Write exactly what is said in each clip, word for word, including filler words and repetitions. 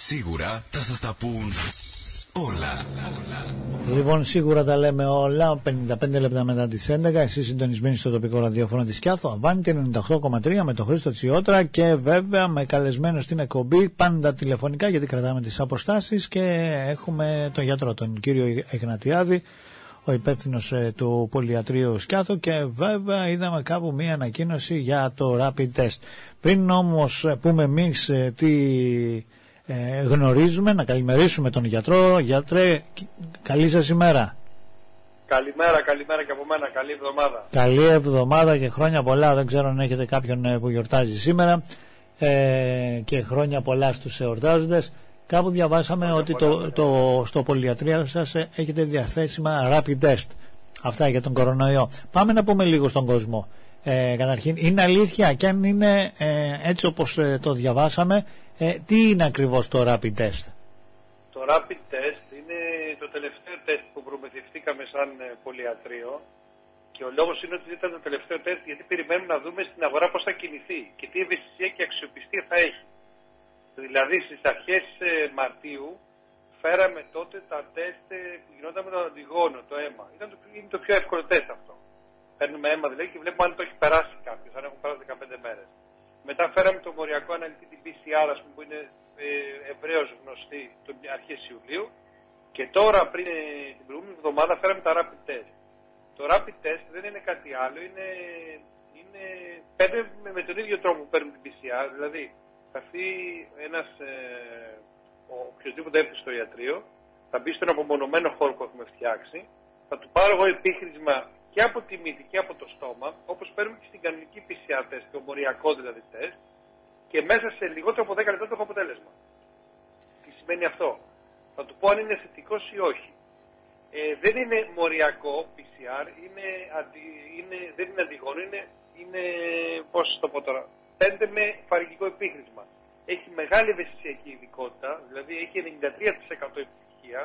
Σίγουρα θα σας τα πούν όλα. Λοιπόν, σίγουρα τα λέμε όλα. πενήντα πέντε λεπτά μετά τις έντεκα. Εσείς συντονισμένοι στο τοπικό ραδιόφωνο της Κιάθο Αβάντη ενενήντα οκτώ κόμμα τρία με τον Χρήστο Τσιότρα και βέβαια με καλεσμένο στην εκπομπή πάντα τηλεφωνικά, γιατί κρατάμε τις αποστάσεις, και έχουμε τον γιατρό, τον κύριο Εγνατιάδη, ο υπεύθυνος ε, του πολυιατρίου Σκιάθο, και βέβαια είδαμε κάπου μία ανακοίνωση για το rapid test. Πριν όμως πούμε εμείς ε, τι ε, γνωρίζουμε, να καλημερίσουμε τον γιατρό. Γιατρέ, καλή σας ημέρα. Καλημέρα, καλημέρα και από μένα, καλή εβδομάδα. Καλή εβδομάδα και χρόνια πολλά. Δεν ξέρω αν έχετε κάποιον που γιορτάζει σήμερα, ε, και χρόνια πολλά στους εορτάζοντες. Κάπου διαβάσαμε χρόνια ότι πολλά, το, το, στο πολυιατρείο σας έχετε διαθέσιμα rapid test. Αυτά για τον κορονοϊό. Πάμε να πούμε λίγο στον κόσμο. Ε, καταρχήν, είναι αλήθεια, και αν είναι ε, έτσι όπως ε, το διαβάσαμε, ε, τι είναι ακριβώς το rapid test? Το rapid test είναι το τελευταίο τεστ που προμηθευτήκαμε σαν ε, πολυιατρείο, και ο λόγος είναι ότι ήταν το τελευταίο τεστ γιατί περιμένουμε να δούμε στην αγορά πώς θα κινηθεί και τι ευαισθησία και αξιοπιστία θα έχει. Δηλαδή στις αρχές ε, Μαρτίου φέραμε τότε τα τεστ ε, που γινόταν με τον αντιγόνο, το αίμα. Ήταν το, είναι το πιο εύκολο τεστ αυτό. Παίρνουμε αίμα δηλαδή και βλέπουμε αν το έχει περάσει κάποιος, αν έχουν περάσει δεκαπέντε μέρες. Μετά φέραμε το μοριακό αναλυτή, την πι σι αρ, ας πούμε, που είναι ε, ευρέως γνωστή το αρχές Ιουλίου, και τώρα πριν ε, την προηγούμενη εβδομάδα φέραμε τα rapid test. Το rapid test δεν είναι κάτι άλλο, είναι, είναι πέντε με, με τον ίδιο τρόπο που παίρνουμε την πι σι αρ, δηλαδή θα έρθει ένας ε, ο οποιοδήποτε έρθει στο ιατρείο, θα μπει στον απομονωμένο χώρο που έχουμε φτιάξει, θα του πάρω εγώ επίχρησμα και από τη μύτη και από το στόμα, όπως παίρνουμε και στην κανονική πι σι αρ τεστ, το μοριακό δηλαδή τεστ, και μέσα σε λιγότερο από δέκα λεπτά το έχω αποτέλεσμα. Τι σημαίνει αυτό? Θα του πω αν είναι θετικός ή όχι. Ε, δεν είναι μοριακό πι σι αρ, είναι, αντι, είναι, δεν είναι αντιγόνο, είναι, είναι πώς το πω τώρα, παίρνετε με φαρυγγικό επίχρησμα. Έχει μεγάλη ευαισθησιακή ειδικότητα, δηλαδή έχει ενενήντα τρία τοις εκατό επιτυχία.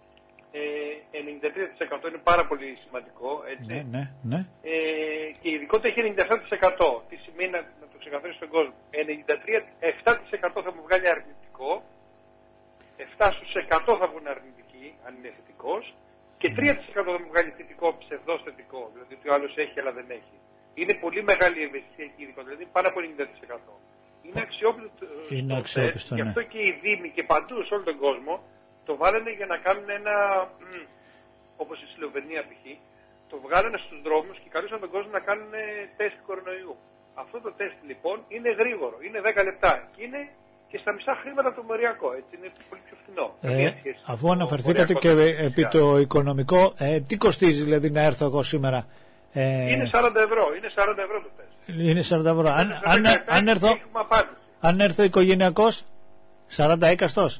Ε, ενενήντα τρία τοις εκατό είναι πάρα πολύ σημαντικό, έτσι. Ναι, ναι, ναι. Ε, και η ειδικότητα έχει ενενήντα επτά τοις εκατό. Τι σημαίνει, να, να το ξεκαθαρίσω στον κόσμο? ενενήντα τρία, επτά τοις εκατό θα μου βγάλει αρνητικό, επτά στους εκατό θα βγουν αρνητικοί, αν είναι θετικός, και τρία τοις εκατό θα μου βγάλει θετικό, ψευδός θετικό, δηλαδή ότι ο άλλος έχει αλλά δεν έχει. Είναι πολύ μεγάλη η ευαισθησία και η ειδικότητα, δηλαδή πάνω από ενενήντα τοις εκατό. Είναι αξιόπιστο, είναι αξιόπιστο, ναι. Γι' αυτό και οι δήμοι και παντού σε όλο τον κόσμο το βάλανε για να κάνουν ένα, όπως η Σλοβενία π.χ., το βγάλανε στους δρόμους και καλούσαν τον κόσμο να κάνουν τεστ κορονοϊού. Αυτό το τεστ λοιπόν είναι γρήγορο, είναι δέκα λεπτά και είναι και στα μισά χρήματα το μοριακό, έτσι, είναι πολύ πιο φθηνό. Ε, αφού αναφερθήκατε και επί το οικονομικό, ε, τι κοστίζει δηλαδή να έρθω εγώ σήμερα? Ε, είναι σαράντα ευρώ, είναι σαράντα ευρώ το τεστ. Είναι σαράντα ευρώ. Αν, αν, αν, έρθω, αν έρθω οικογενειακός, σαράντα έκαστος.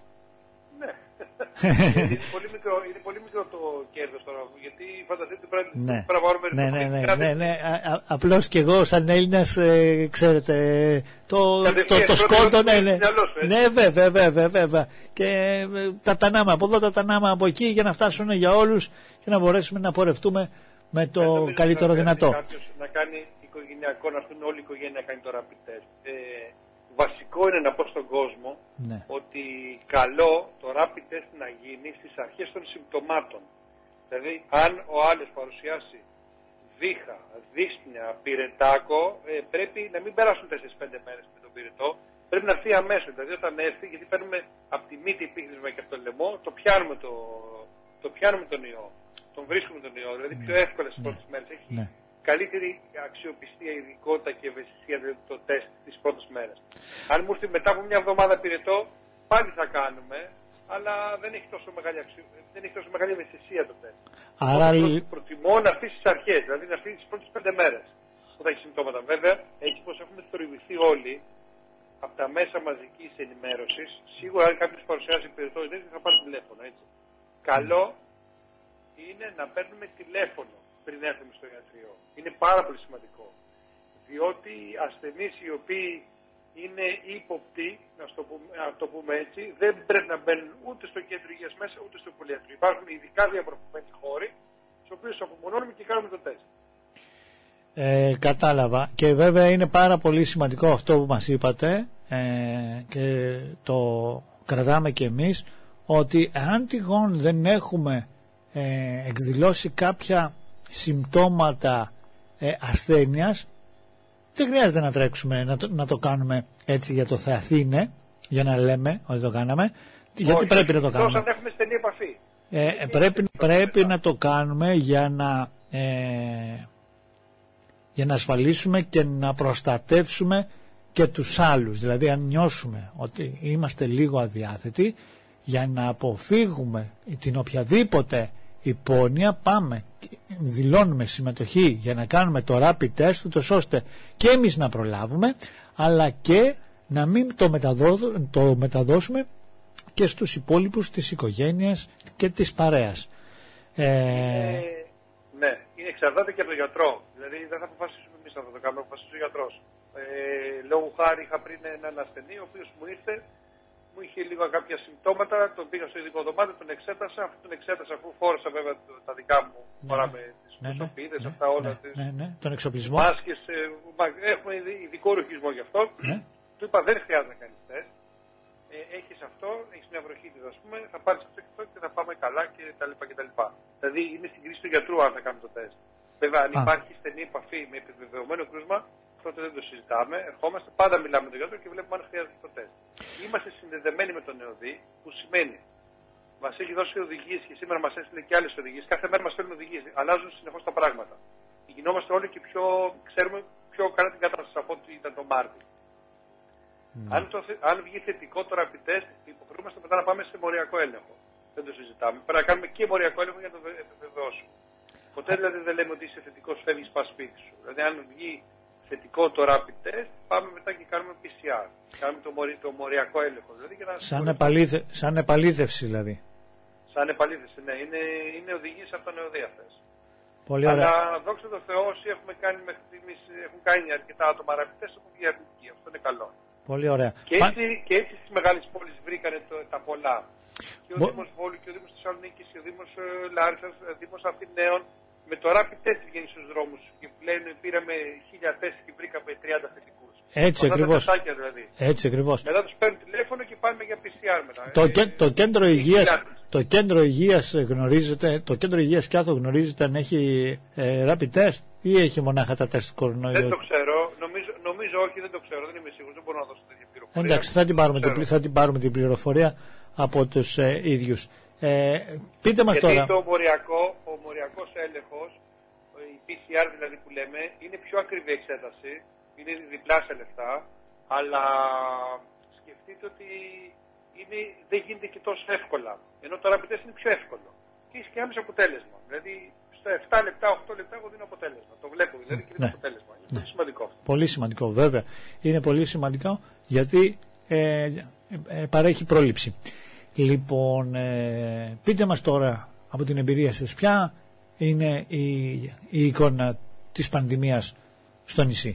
είναι, πολύ μικρό, είναι πολύ μικρό το κέρδος τώρα, γιατί φανταστείτε πρέπει ναι. να πάρουμε ναι, ναι, ναι, ναι, ναι. Α, απλώς και εγώ σαν Έλληνας, ε, ξέρετε, το, το, το, το σκότω, ναι, ναι, ναι, βέβαια, βέβαια, βέβαια. Και ε, τα τανάμε από εδώ, τα τανάμε από εκεί, για να φτάσουν για όλους και να μπορέσουμε να πορευτούμε με το ε, καλύτερο δυνατό. Κάποιος να κάνει οικογενειακό, να έρθουν όλη η οικογένεια να κάνει το rapid test. Ε, βασικό είναι να πω στον κόσμο, ναι, ότι καλό το rapid test να γίνει στις αρχές των συμπτωμάτων. Δηλαδή αν ο άλλος παρουσιάσει βήχα, δύσπνοια, πυρετάκο, ε, πρέπει να μην περάσουν τέσσερις πέντε μέρες με τον πυρετό, πρέπει να έρθει αμέσως. Δηλαδή όταν έρθει, γιατί παίρνουμε από τη μύτη επίχρησμα και από το λαιμό, το πιάνουμε, το, το πιάνουμε τον ιό, τον βρίσκουμε τον ιό, δηλαδή πιο εύκολα στις πρώτες μέρες. Έχει ναι. καλύτερη αξιοπιστία, ειδικότητα και ευαισθησία, δηλαδή το τεστ τις πρώτες μέρες. Αν μου έρθει μετά από μια εβδομάδα πυρετό, πάλι θα κάνουμε, αλλά δεν έχει τόσο μεγάλη, αξιο... δεν έχει τόσο μεγάλη ευαισθησία το τεστ. Άρα... προτιμώ να έρθει στις αρχές, δηλαδή να έρθει τις πρώτες πέντε μέρες που θα έχει συμπτώματα. Βέβαια, έτσι πως έχουμε θορυβηθεί όλοι από τα μέσα μαζικής ενημέρωσης, σίγουρα αν κάποιος παρουσιάζει πυρετό ή δεν θα πάρει τηλέφωνο, έτσι. Καλό είναι να παίρνουμε τηλέφωνο πριν έρθουμε στο ιατρείο. Είναι πάρα πολύ σημαντικό. Διότι ασθενείς οι οποίοι είναι ύποπτοι, να το πούμε, να το πούμε έτσι, δεν πρέπει να μπαίνουν ούτε στο κέντρο υγείας μέσα, ούτε στο πολυιατρείο. Υπάρχουν ειδικά διαπροσωπημένοι χώροι, στους οποίους απομονώνουμε και κάνουμε το τεστ. Ε, κατάλαβα. Και βέβαια είναι πάρα πολύ σημαντικό αυτό που μας είπατε, ε, και το κρατάμε και εμείς, ότι αν τυχόν δεν έχουμε ε, εκδηλώσει κάποια συμπτώματα ε, ασθένειας, δεν χρειάζεται να τρέξουμε, να το, να το κάνουμε έτσι για το Θεαθήνε, για να λέμε ότι το κάναμε. Γιατί όχι, πρέπει να το κάνουμε. Αν έχουμε στενή επαφή. Ε, πρέπει πρέπει να το κάνουμε για να, ε, για να ασφαλίσουμε και να προστατεύσουμε και τους άλλους. Δηλαδή αν νιώσουμε ότι είμαστε λίγο αδιάθετοι, για να αποφύγουμε την οποιαδήποτε υπόνοια, πάμε, δηλώνουμε συμμετοχή για να κάνουμε το rapid test, ούτως ώστε και εμείς να προλάβουμε, αλλά και να μην το, μεταδώ, το μεταδώσουμε και στους υπόλοιπους της οικογένειας και της παρέας. Ε... Ε, ναι, είναι εξαρτάται και από τον γιατρό. Δηλαδή δεν θα αποφασίσουμε εμείς να το κάνουμε, θα αποφασίσει ο γιατρός. Ε, λόγω χάρη είχα πριν έναν ασθενή, ο οποίος μου ήρθε, μου είχε λίγο κάποια συμπτώματα, τον πήγα στο ειδικό δωμάτιο, τον εξέτασα, αυτόν τον εξέτασα αφού φόρεσα βέβαια τα δικά μου, ναι, φοράμε τις ναι, προσωπίδες, ναι, αυτά όλα, ναι, τις ναι, ναι, τον εξοπλισμό. Μάσκες, έχουμε ειδικό ρουχισμό γι' αυτό. Ναι. Του είπα δεν χρειάζεται να κάνεις τεστ. Ε, έχεις αυτό, έχεις μια βροχίτιδα ας πούμε, θα πάρεις αυτό και αυτό και θα πάμε καλά και τα λοιπά και τα λοιπά. Δηλαδή είναι στην κρίση του γιατρού αν θα κάνουμε το τεστ. Βέβαια αν Α. υπάρχει στενή επαφή με επιβεβαιωμένο κρούσμα, τότε δεν το συζητάμε, ερχόμαστε, πάντα μιλάμε με τον γιατρό και βλέπουμε αν χρειάζεται το τεστ. Είμαστε συνδεδεμένοι με τον ΕΟΔΗ, που σημαίνει μας έχει δώσει οδηγίες και σήμερα μας έστειλε και άλλες οδηγίες, κάθε μέρα μας στέλνουν οδηγίες, αλλάζουν συνεχώς τα πράγματα. Γινόμαστε όλοι και πιο, ξέρουμε πιο καλά την κατάσταση από ό,τι ήταν το Μάρτιο. Mm. Αν, το, αν βγει θετικό το rapid test, υποχρεούμαστε μετά να πάμε σε μοριακό έλεγχο. Δεν το συζητάμε. Πρέπει να κάνουμε και μοριακό έλεγχο για να το επιβεβαιώσουμε. Ποτέ δηλαδή δεν λέμε ότι είσαι θετικός, φεύγεις, πας σπίτι σου. Δηλαδή αν βγει θετικό το rapid test, πάμε μετά και κάνουμε πι σι αρ. Κάνουμε το, μορι, το μοριακό έλεγχο. Δηλαδή, για να σαν, επαλήθε, σαν επαλήθευση δηλαδή. Σαν επαλήθευση, ναι. Είναι, είναι οδηγίες από τον ΕΟΔΗ αυτές. Πολύ ωραία. Αλλά δόξα τω Θεώ, όσοι έχουμε κάνει μέχρι στιγμής, έχουν κάνει αρκετά άτομα rapid test, έχουν βγει αρνητικοί. Αυτό είναι καλό. Πολύ ωραία. Και έτσι, Πα... και έτσι στις μεγάλες πόλεις βρήκανε το, τα πολλά. Και ο Μπο... Δήμος Βόλου και ο Δήμος Θεσσαλονίκης και ο Δήμος ε, Λάρισσας, ο Δήμος Αθηναίων, με το rapid test βγαίνει στους δρόμους και λένε πήραμε χίλια τεστ και βρήκαμε τριάντα θετικούς. Έτσι ακριβώς. Δηλαδή. Έτσι ακριβώς. Μετά τους παίρνουν τηλέφωνο και πάμε για πι σι αρ μετά. Το, ε, και, το κέντρο υγείας, το κέντρο υγείας γνωρίζετε, το κέντρο υγείας Κιάθο γνωρίζετε αν έχει ε, rapid test ή έχει μονάχα τα τεστ κορονοϊού? Δεν το ξέρω, νομίζω, νομίζω όχι, δεν το ξέρω, δεν είμαι σίγουρος, δεν μπορώ να δώσω τέτοια πληροφορία. Εντάξει, θα την πάρουμε, την, θα την, πάρουμε την πληροφορία από τους ε, ίδιους. Ε, πείτε μας γιατί τώρα. Το μοριακό, ο μοριακός έλεγχος, η πι σι αρ δηλαδή που λέμε, είναι πιο ακριβή εξέταση, είναι διπλά σε λεφτά, αλλά σκεφτείτε ότι είναι, δεν γίνεται και τόσο εύκολα. Ενώ το rapid test είναι πιο εύκολο. Και έχει και άμεσο αποτέλεσμα. Δηλαδή στα επτά λεπτά, οκτώ λεπτά εγώ δίνω αποτέλεσμα. Το βλέπω δηλαδή και δίνω ναι. αποτέλεσμα. Είναι ναι. πολύ σημαντικό. Πολύ σημαντικό, βέβαια. Είναι πολύ σημαντικό γιατί ε, ε, παρέχει πρόληψη. Λοιπόν, ε, πείτε μας τώρα από την εμπειρία σας ποια είναι η, η εικόνα της πανδημίας στο νησί.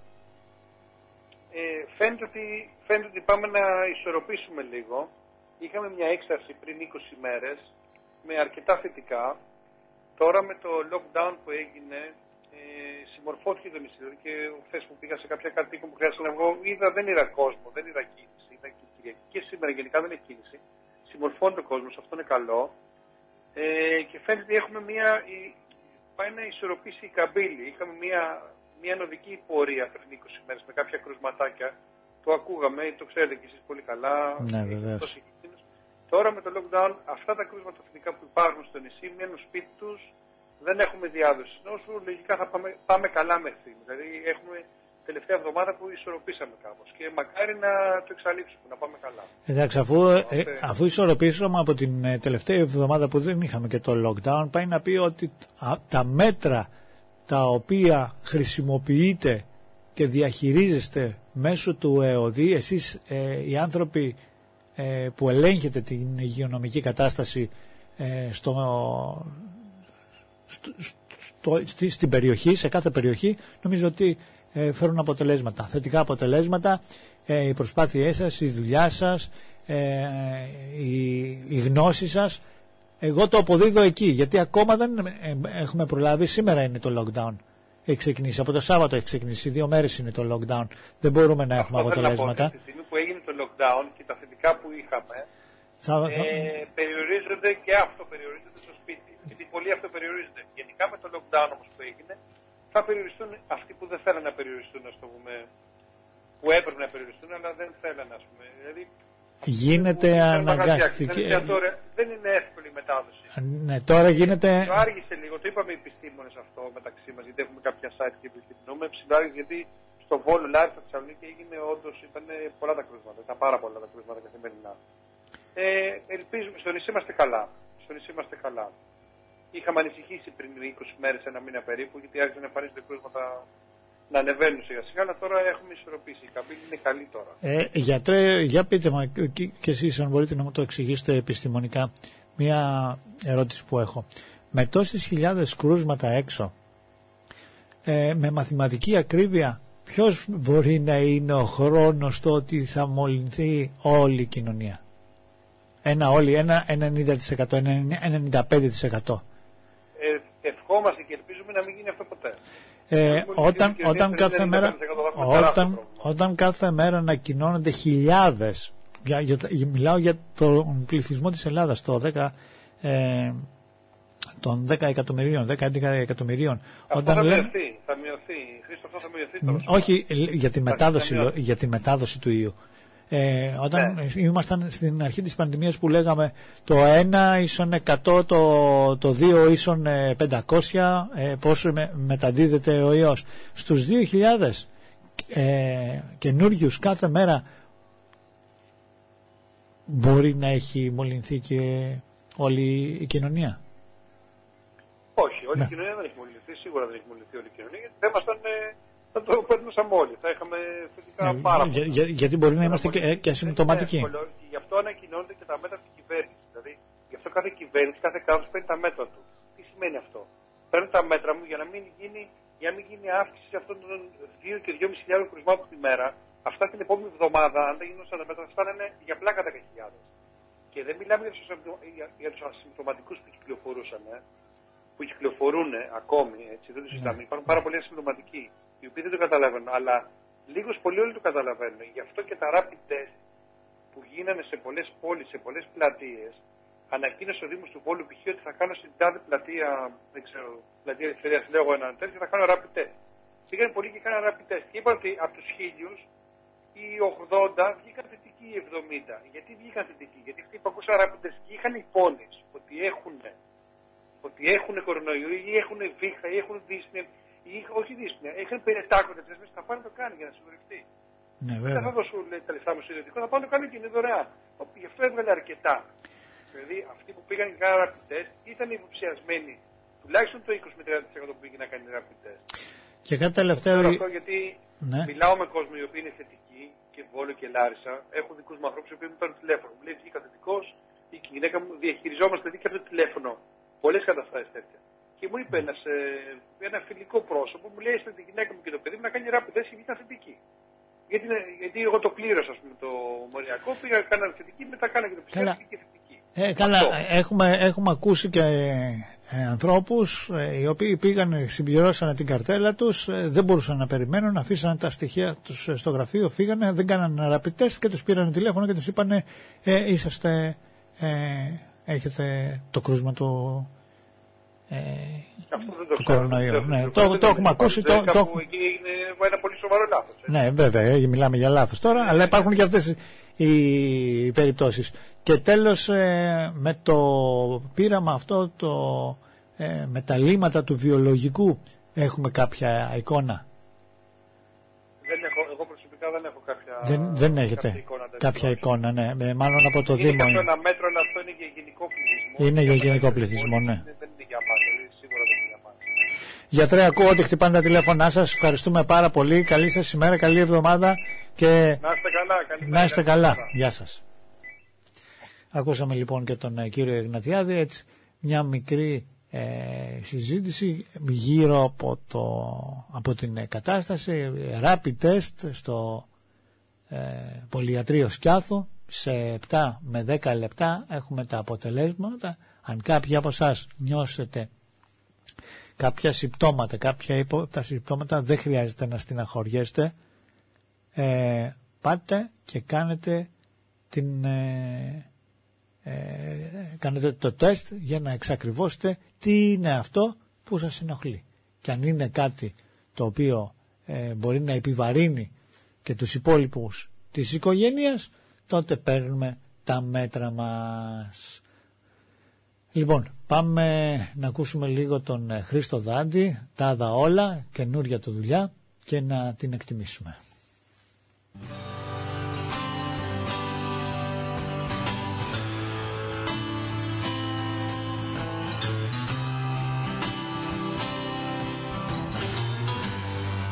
Ε, φαίνεται, ότι, φαίνεται ότι πάμε να ισορροπήσουμε λίγο. Είχαμε μια έκσταση πριν είκοσι μέρες με αρκετά θετικά. Τώρα με το lockdown που έγινε ε, συμμορφώθηκε το νησί. Και χθες που πήγα σε κάποια κατοίκο που χρειάζεται να βγω, είδα, δεν είδα κόσμο, δεν είδα κίνηση. Είδα και Κυριακή και σήμερα γενικά δεν έχει κίνηση. Συμμορφώνεται ο κόσμος, αυτό είναι καλό. Ε, και φαίνεται ότι έχουμε μια, πάει να ισορροπήσει η καμπύλη. Είχαμε μια, μια νοδική πορεία πριν είκοσι μέρες με κάποια κρουσματάκια. Το ακούγαμε, το ξέρετε κι εσείς πολύ καλά. Ναι, βεβαίως. Τώρα με το lockdown αυτά τα κρούσματα θετικά που υπάρχουν στο νησί μένουν σπίτι τους, δεν έχουμε διάδοση νόσου, λογικά θα πάμε, πάμε καλά μέχρι στιγμή. Δηλαδή έχουμε τελευταία εβδομάδα που ισορροπήσαμε κάπως και μακάρι να το εξαλείψουμε, να πάμε καλά. Εντάξει, αφού, ε, αφού ισορροπήσαμε από την ε, τελευταία εβδομάδα που δεν είχαμε και το lockdown, πάει να πει ότι α, τα μέτρα τα οποία χρησιμοποιείτε και διαχειρίζεστε μέσω του ΕΟΔΗ, εσείς ε, οι άνθρωποι ε, που ελέγχετε την υγειονομική κατάσταση ε, στο, στο, στο, στη, στην περιοχή, σε κάθε περιοχή, νομίζω ότι ε, φέρουν αποτελέσματα, θετικά αποτελέσματα, ε, οι προσπάθειές σας, η δουλειά σας, ε, η, η γνώση σας. Εγώ το αποδίδω εκεί, γιατί ακόμα δεν ε, έχουμε προλάβει, σήμερα είναι το lockdown. Έχει ξεκινήσει. Από το Σάββατο έχει ξεκινήσει. Δύο μέρες είναι το lockdown. Δεν μπορούμε να έχουμε αποτελέσματα. Από τη στιγμή που που έγινε το lockdown και τα θετικά που είχαμε, θα, ε, θα... περιορίζονται και αυτοπεριορίζονται στο σπίτι. Γιατί πολλοί αυτοπεριορίζονται. Γενικά με το lockdown όμως που έγινε, θα περιοριστούν αυτοί που δεν θέλουν να περιοριστούν, ας το πούμε, που έπρεπε να περιοριστούν, αλλά δεν θέλουν, ας πούμε. Δηλαδή, γίνεται αναγκαστική. Δεν είναι εύκολη η μετάδοση. Ναι, τώρα γίνεται. Το άργησε λίγο, το είπαμε οι επιστήμονες αυτό μεταξύ μας, γιατί έχουμε κάποια site και επιστημονούμε. Ψηλάργησε γιατί στο Βόλο, live στα Θεσσαλονίκη έγινε όντως, ήταν πολλά τα κρούσματα, ήταν πάρα πολλά τα κρούσματα καθημερινά. Ε, ελπίζουμε, στο νησί είμαστε καλά. Στο νησί είμαστε καλά. Είχαμε ανησυχήσει πριν είκοσι μέρες, ένα μήνα περίπου, γιατί άρχισαν να εμφανίζονται κρούσματα να ανεβαίνουν σιγά σιγά, αλλά τώρα έχουμε ισορροπήσει. Η καμπύλη είναι καλή τώρα. Ε, γιατρέ, για πείτε μου και, και εσείς αν μπορείτε να μου το εξηγήσετε επιστημονικά, μια ερώτηση που έχω. Με τόσες χιλιάδες κρούσματα έξω, ε, με μαθηματική ακρίβεια, ποιος μπορεί να είναι ο χρόνος το ότι θα μολυνθεί όλη η κοινωνία? Ένα όλοι, ένα ενενήντα τοις εκατό, ένα ενενήντα πέντε τοις εκατό. Ε, ευχόμαστε και ελπίζουμε να μην γίνει αυτό ποτέ. Ε, όταν, όταν, κάθε μέρα, όταν, όταν κάθε μέρα ανακοινώνονται χιλιάδες, για, για, για, μιλάω για τον πληθυσμό της Ελλάδας, το δέκα, ε, των δέκα εκατομμυρίων, δέκα έντεκα εκατομμυρίων. Αυτό όταν θα λένε, μειωθεί, θα μειωθεί. Χρήστο, αυτό θα μειωθεί. Όχι, για τη, μετάδοση, για τη μετάδοση του ιού. Ε, όταν ναι. ήμασταν στην αρχή της πανδημίας που λέγαμε το ένα ίσον εκατό, το, το δύο ίσον πεντακόσια, ε, πώς με, μεταδίδεται ο ιός. Στους δύο χιλιάδες ε, καινούριους κάθε μέρα μπορεί να έχει μολυνθεί και όλη η κοινωνία. Όχι, όλη ναι. η κοινωνία δεν έχει μολυνθεί, σίγουρα δεν έχει μολυνθεί όλη η κοινωνία, γιατί δεν ήμασταν... Θα το παίρνουμε όλοι. Θα είχαμε θετικά ναι, πάρα πολλά. Για, γιατί μπορεί να είμαστε και, και ασυμπτωματικοί. Και γι' αυτό ανακοινώνονται και τα μέτρα της κυβέρνησης. Δηλαδή, γι' αυτό κάθε κυβέρνηση, κάθε κράτος παίρνει τα μέτρα του. Τι σημαίνει αυτό? Παίρνω τα μέτρα μου για να μην γίνει, για να μην γίνει αύξηση αυτών των δύο και δυόμισι χιλιάδων κρουσμάτων τη μέρα. Αυτά την επόμενη εβδομάδα, αν δεν γίνουν αυτά τα μέτρα, θα φτάνουν για πλάκα δέκα χιλιάδες. Και δεν μιλάμε για τους, για, για τους ασυμπτωματικούς που κυκλοφορούσαν, ε, που κυκλοφορούν ακόμη, έτσι, δεν τους συζητάμε. Mm. Υπάρχουν πάρα πολλοί ασυμπτωματικοί, οι οποίοι δεν το καταλαβαίνουν, αλλά λίγος πολύ όλοι το καταλαβαίνουν. Γι' αυτό και τα rapid test που γίνανε σε πολλές πόλεις, σε πολλές πλατείες, ανακοίνωσε ο Δήμος του Βόλου π.χ. ότι θα κάνω στην τάδε πλατεία, δεν ξέρω, πλατεία Ελευθερίας, λέω έναν τέτοιο, θα κάνω rapid test. Πήγαν πολλοί και κάναν rapid test. Και είπαν ότι από τους χίλιους, οι ογδόντα βγήκαν θετικοί, οι εβδομήντα. Γιατί βγήκαν θετικοί? Γιατί αυτοί που ακούσαν rapid test και είχαν εικόνες ότι έχουν, ότι έχουν κορονοϊό ή έχουν βήχα ή έχουν δύσπνοια. Ή, όχι δύσπνοια, είχαν πενετάκοντα τρεις μέσα, θα πάνε να το κάνει για να σιγουρευτεί. Ναι, δεν θα δώσουν τα λεφτά μου στο ιδιωτικό, θα πάνε να το κάνει και είναι δωρεάν. Γι' αυτό έβγαλε αρκετά. Δηλαδή αυτοί που πήγαν και κάναν rapid test ήταν υποψιασμένοι. Τουλάχιστον το είκοσι με τριάντα τοις εκατό που πήγε να κάνει rapid test. Και κάτι τελευταίο. Αυτό γιατί ναι. μιλάω με κόσμο οι οποίοι είναι θετικοί και Βόλο και Λάρισα. Έχω δικούς μου ανθρώπους οι οποίοι μου παίρνουν τηλέφωνο. Μου λέει βγήκα θετικός, η γυναίκα μου διαχειριζόμαστε και από το τηλέφωνο. Πολλές καταστάσεις τέτοια. Και μου είπε ένας, ε, ένα φιλικό πρόσωπο, μου λέει: τη γυναίκα μου και το παιδί μου να κάνει rapid test και βγήκαν θετική. Γιατί, γιατί εγώ το πλήρωσα, ας πούμε, το μοριακό, πήγα, έκανα θετική, μετά κάνα και το ψηφιακό και θετική. Ε, καλά, έχουμε, έχουμε ακούσει και ε, ανθρώπους ε, οι οποίοι πήγαν, συμπληρώσαν την καρτέλα τους, ε, δεν μπορούσαν να περιμένουν, αφήσαν τα στοιχεία τους στο γραφείο, φύγανε, δεν κάνανε rapid test και τους πήραν τηλέφωνο και τους είπαν ε, είσαστε, ε, έχετε το κρούσμα του. Ε, Αυτό δεν το του κορονοϊού. Ναι, το, το, το έχουμε ακούσει. Το, το... Εκεί είναι ένα πολύ σοβαρό λάθος. Έτσι. Ναι, βέβαια, μιλάμε για λάθος τώρα, ναι, αλλά υπάρχουν και αυτές οι περιπτώσεις. Και τέλος, ε, με το πείραμα αυτό, το, ε, με τα λύματα του βιολογικού, έχουμε κάποια εικόνα. Δεν έχω, εγώ προσωπικά δεν έχω κάποια, δεν, δεν έχετε κάποια εικόνα. Κάποια εικόνα, ναι, με, μάλλον από το είναι Δήμο. Είναι ένα μέτρο, αλλά αυτό είναι για γενικό πληθυσμό. Είναι για γενικό πληθυσμό, ναι. Δεν είναι για μας, σίγουρα δεν είναι για μας. Γιατρέ, ακούω ότι χτυπάνε τα τηλέφωνά σας. Ευχαριστούμε πάρα πολύ. Καλή σας ημέρα, καλή εβδομάδα. Και... Να είστε καλά. Καλή να είστε καλά. καλά. Γεια σας. Ακούσαμε λοιπόν και τον κύριο Εγνατιάδη. Έτσι, μια μικρή ε, συζήτηση γύρω από, το, από την κατάσταση. Rapid test στο ε, πολυιατρείο Σκιάθου. Σε επτά με δέκα λεπτά έχουμε τα αποτελέσματα. Αν κάποιοι από εσάς νιώσετε κάποια συμπτώματα, κάποια υπό τα συμπτώματα, δεν χρειάζεται να στεναχωριέστε. Ε, πάτε και κάνετε, την, ε, ε, κάνετε το τεστ για να εξακριβώσετε τι είναι αυτό που σας ενοχλεί. Και αν είναι κάτι το οποίο ε, μπορεί να επιβαρύνει και τους υπόλοιπους της οικογένειας, τότε παίρνουμε τα μέτρα μας. Λοιπόν, πάμε να ακούσουμε λίγο τον Χρήστο Δάντη, τα δα όλα, καινούρια του δουλειά, και να την εκτιμήσουμε.